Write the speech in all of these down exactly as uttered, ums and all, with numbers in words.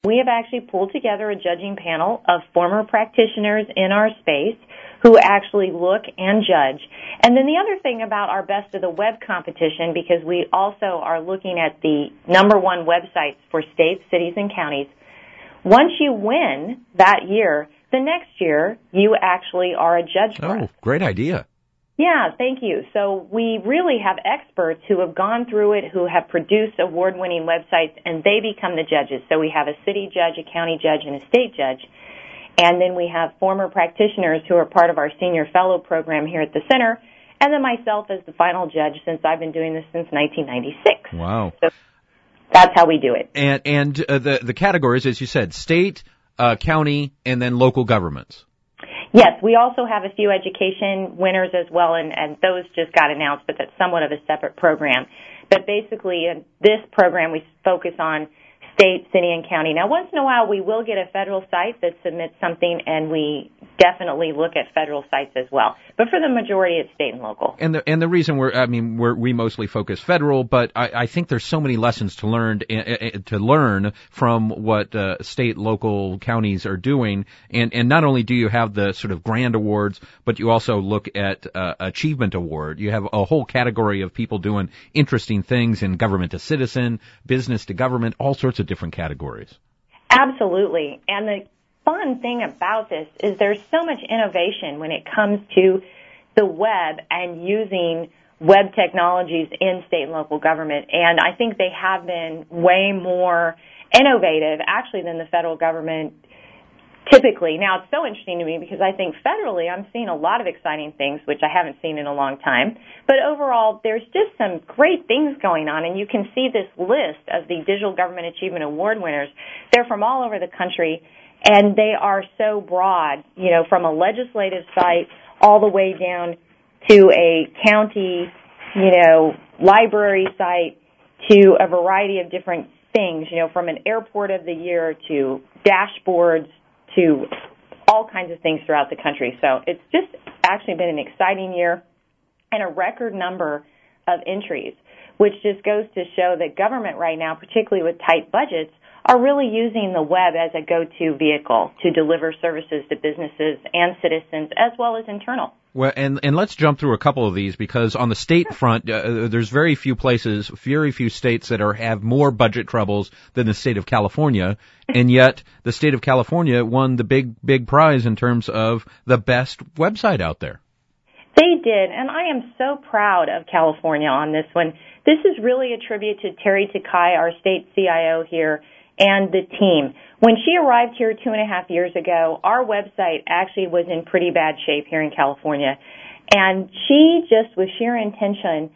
We have actually pulled together a judging panel of former practitioners in our space who actually look and judge. And then the other thing about our Best of the Web competition, because we also are looking at the number one websites for states, cities, and counties, once you win that year, the next year you actually are a judge for us. Oh, great idea. Yeah, thank you. So we really have experts who have gone through it, who have produced award-winning websites, and they become the judges. So we have a city judge, a county judge, and a state judge. And then we have former practitioners who are part of our senior fellow program here at the center, and then myself as the final judge, since I've been doing this since nineteen ninety-six. Wow. So that's how we do it. And and uh, the the categories, as you said, state, uh, county, and then local governments. Yes, we also have a few education winners as well, and, and those just got announced, but that's somewhat of a separate program. But basically, in this program, we focus on state, city, and county. Now, once in a while, we will get a federal site that submits something, and we definitely look at federal sites as well. But for the majority, it's state and local. And the and the reason we're, I mean, we're, we mostly focus federal, but I, I think there's so many lessons to learn uh, to learn from what uh, state, local, counties are doing. And and not only do you have the sort of grand awards, but you also look at uh, achievement award. You have a whole category of people doing interesting things in government to citizen, business to government, all sorts of different categories. Absolutely. And the fun thing about this is there's so much innovation when it comes to the web and using web technologies in state and local government. And I think they have been way more innovative, actually, than the federal government typically. Now, it's so interesting to me because I think federally I'm seeing a lot of exciting things, which I haven't seen in a long time. But overall, there's just some great things going on, and you can see this list of the Digital Government Achievement Award winners. They're from all over the country, and they are so broad, you know, from a legislative site all the way down to a county, you know, library site to a variety of different things, you know, from an airport of the year to dashboards to all kinds of things throughout the country. So it's just actually been an exciting year and a record number of entries, which just goes to show that government right now, particularly with tight budgets, are really using the web as a go-to vehicle to deliver services to businesses and citizens as well as internal. Well, and, and let's jump through a couple of these because on the state front, uh, there's very few places, very few states that are have more budget troubles than the state of California, and yet the state of California won the big, big prize in terms of the best website out there. They did, and I am so proud of California on this one. This is really a tribute to Terry Takai, our state C I O here, and the team. When she arrived here two and a half years ago, our website actually was in pretty bad shape here in California. And she just, with sheer intention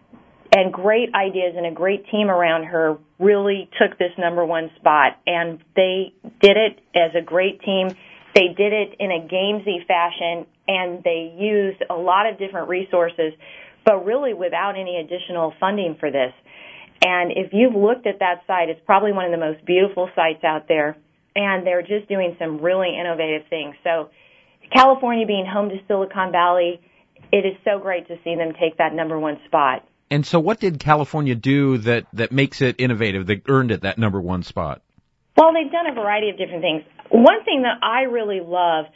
and great ideas and a great team around her, really took this number one spot. And they did it as a great team. They did it in a gamesy fashion, and they used a lot of different resources, but really without any additional funding for this. And if you've looked at that site, it's probably one of the most beautiful sites out there, and they're just doing some really innovative things. So California being home to Silicon Valley, it is so great to see them take that number one spot. And so what did California do that, that makes it innovative, that earned it that number one spot? Well, they've done a variety of different things. One thing that I really love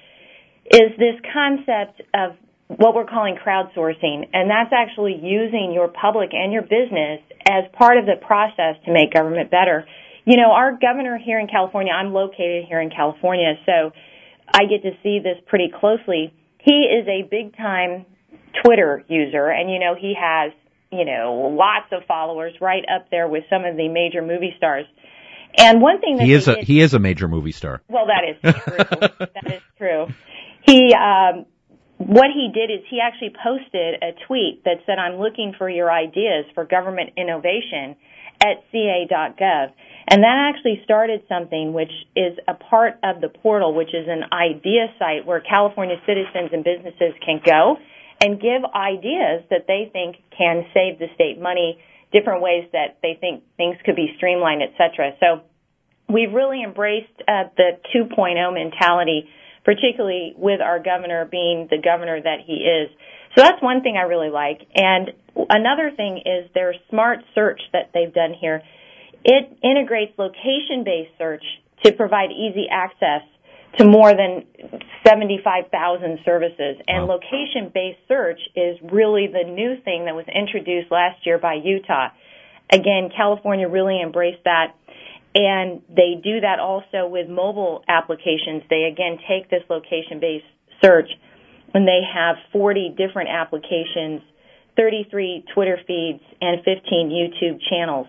is this concept of what we're calling crowdsourcing, and that's actually using your public and your business as part of the process to make government better. You know, our governor here in California, I'm located here in California, so I get to see this pretty closely. He is a big-time Twitter user, and, you know, he has, you know, lots of followers right up there with some of the major movie stars. And one thing that he is a did, he is a major movie star. Well, that is true. That is true. He um What he did is he actually posted a tweet that said, "I'm looking for your ideas for government innovation at c a dot gov." And that actually started something which is a part of the portal, which is an idea site where California citizens and businesses can go and give ideas that they think can save the state money, different ways that they think things could be streamlined, et cetera. So we've really embraced uh, the two point oh mentality, particularly with our governor being the governor that he is. So that's one thing I really like. And another thing is their smart search that they've done here. It integrates location-based search to provide easy access to more than seventy-five thousand services. And wow. location-based search is really the new thing that was introduced last year by Utah. Again, California really embraced that. And they do that also with mobile applications. They, again, take this location-based search, and they have forty different applications, thirty-three Twitter feeds, and fifteen YouTube channels.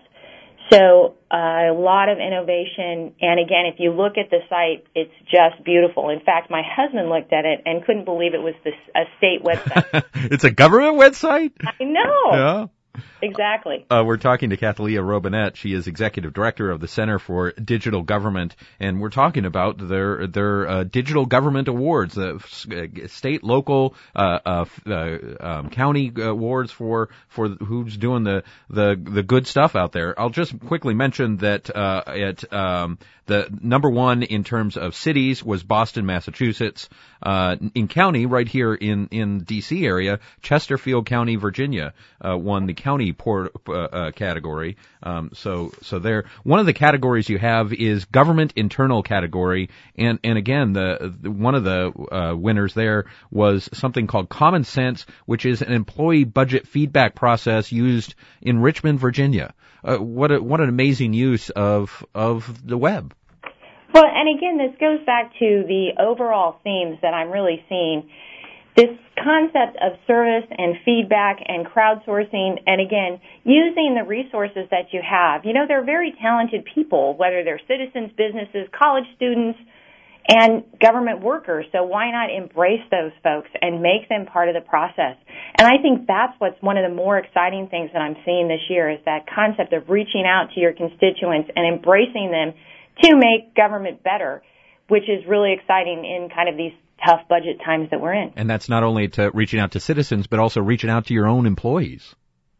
So uh, a lot of innovation. And, again, if you look at the site, it's just beautiful. In fact, my husband looked at it and couldn't believe it was this, a state website. It's a government website? I know. Yeah. Exactly. Uh, we're talking to Cathalia Robinette. She is executive director of the Center for Digital Government, and we're talking about their their uh, digital government awards, the uh, state, local, uh, uh, uh, um, county awards for for who's doing the the the good stuff out there. I'll just quickly mention that uh, at um, the number one in terms of cities was Boston, Massachusetts. Uh, in county, right here in in D C area, Chesterfield County, Virginia, uh, won the county port uh, uh, category. Um, so so there, one of the categories you have is government internal category, and and again, the, the one of the uh, winners there was something called Common Sense, which is an employee budget feedback process used in Richmond, Virginia. Uh, what a, what an amazing use of of the web. Well, and again, this goes back to the overall themes that I'm really seeing. This concept of service and feedback and crowdsourcing, and again, using the resources that you have. You know, they're very talented people, whether they're citizens, businesses, college students, and government workers. So why not embrace those folks and make them part of the process? And I think that's what's one of the more exciting things that I'm seeing this year is that concept of reaching out to your constituents and embracing them to make government better, which is really exciting in kind of these tough budget times that we're in. And that's not only to reaching out to citizens, but also reaching out to your own employees.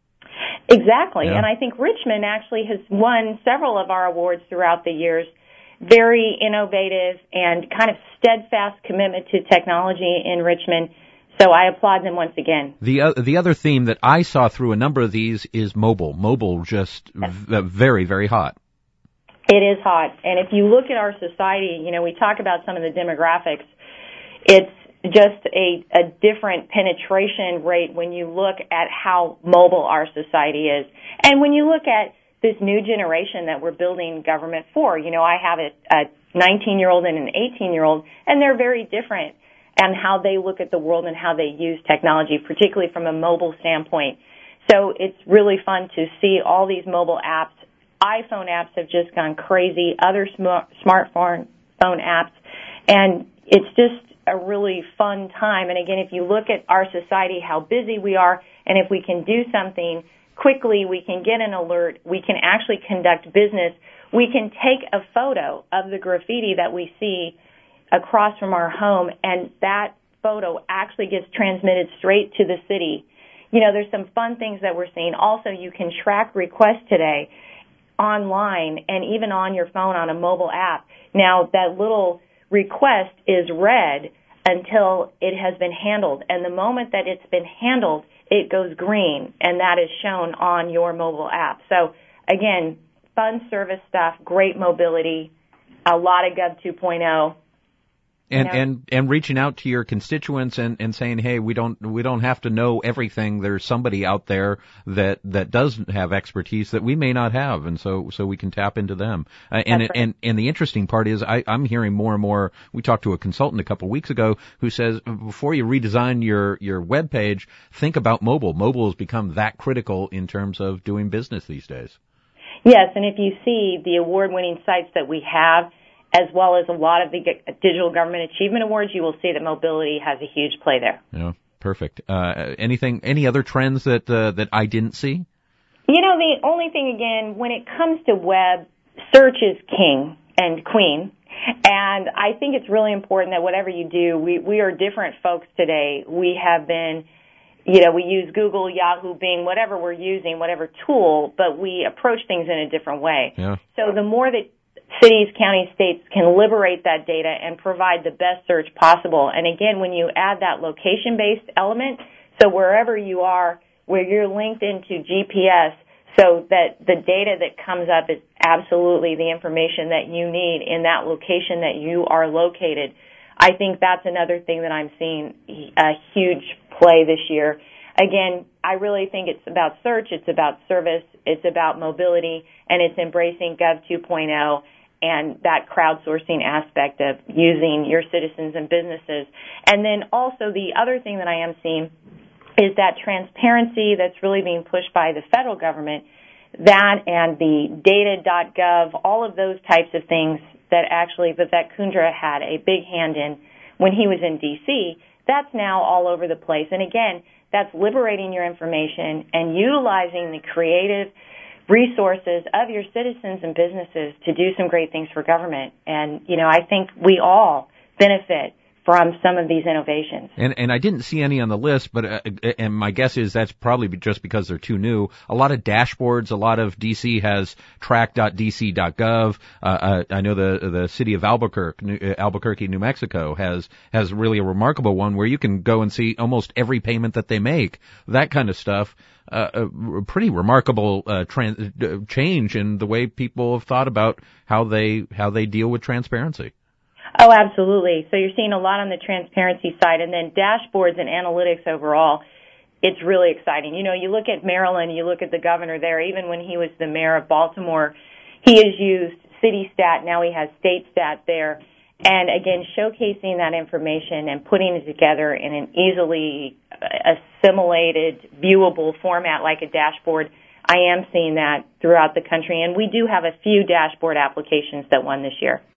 Exactly. Yeah. And I think Richmond actually has won several of our awards throughout the years. Very innovative and kind of steadfast commitment to technology in Richmond. So I applaud them once again. The uh, the other theme that I saw through a number of these is mobile. Mobile just yes. v- very, very hot. It is hot. And if you look at our society, you know, we talk about some of the demographics. It's just a, a different penetration rate when you look at how mobile our society is. And when you look at this new generation that we're building government for, you know, I have a, a nineteen-year-old and an eighteen-year-old, and they're very different in how they look at the world and how they use technology, particularly from a mobile standpoint. So it's really fun to see all these mobile apps. iPhone apps have just gone crazy, other sm- smartphone phone apps, and it's just a really fun time. And again, if you look at our society, how busy we are, and if we can do something quickly, we can get an alert, we can actually conduct business, we can take a photo of the graffiti that we see across from our home, and that photo actually gets transmitted straight to the city. You know, there's some fun things that we're seeing. Also, you can track requests today online and even on your phone on a mobile app. Now, that little request is read until it has been handled, and the moment that it's been handled, it goes green, and that is shown on your mobile app. So, again, fun service stuff, great mobility, a lot of Gov two point oh. And, you know, and, and reaching out to your constituents and, and saying, hey, we don't, we don't have to know everything. There's somebody out there that, that does have expertise that we may not have. And so, so we can tap into them. Uh, and, right. and, and the interesting part is I, I'm hearing more and more. We talked to a consultant a couple of weeks ago who says before you redesign your, your web page, think about mobile. Mobile has become that critical in terms of doing business these days. Yes. And if you see the award winning sites that we have, as well as a lot of the Digital Government Achievement Awards, you will see that mobility has a huge play there. Yeah, perfect. Uh, anything, any other trends that uh, that I didn't see? You know, the only thing, again, when it comes to web, search is king and queen. And I think it's really important that whatever you do, we, we are different folks today. We have been, you know, we use Google, Yahoo, Bing, whatever we're using, whatever tool, but we approach things in a different way. Yeah. So the more that cities, counties, states can liberate that data and provide the best search possible. And again, when you add that location-based element, so wherever you are, where you're linked into G P S, so that the data that comes up is absolutely the information that you need in that location that you are located. I think that's another thing that I'm seeing a huge play this year. Again, I really think it's about search, it's about service, it's about mobility, and it's embracing Gov two point oh and that crowdsourcing aspect of using your citizens and businesses. And then also the other thing that I am seeing is that transparency that's really being pushed by the federal government, that and the data dot gov, all of those types of things that actually Vivek Kundra had a big hand in when he was in D C, that's now all over the place. And again, that's liberating your information and utilizing the creative resources of your citizens and businesses to do some great things for government. And, you know, I think we all benefit from some of these innovations. And and I didn't see any on the list, but uh, and my guess is that's probably just because they're too new. A lot of dashboards, a lot of D C has track dot d c dot gov. Uh, uh, I know the the city of Albuquerque, New, Albuquerque, New Mexico has has really a remarkable one where you can go and see almost every payment that they make. That kind of stuff. Uh, a pretty remarkable uh, trans- change in the way people have thought about how they how they deal with transparency. Oh, absolutely. So you're seeing a lot on the transparency side, and then dashboards and analytics overall. It's really exciting. You know, you look at Maryland, you look at the governor there, even when he was the mayor of Baltimore, he has used city stat, now he has state stat there. And again, showcasing that information and putting it together in an easily assimilated, viewable format like a dashboard, I am seeing that throughout the country. And we do have a few dashboard applications that won this year.